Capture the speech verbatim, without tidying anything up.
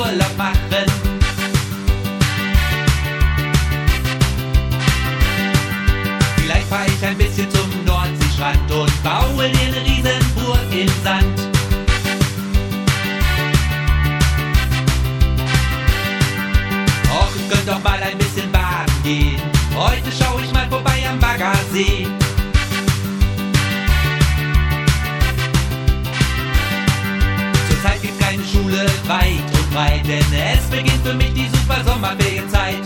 Urlaub machen. Vielleicht fahr ich ein bisschen zum Nordseestrand und baue dir eine Riesenburg im Sand. Och, ich könnt doch mal ein bisschen baden gehen. Heute schau ich mal vorbei am Baggersee. Zurzeit gibt's keine Schule weit und breit, denn es beginnt für mich die super Sommerferienzeit.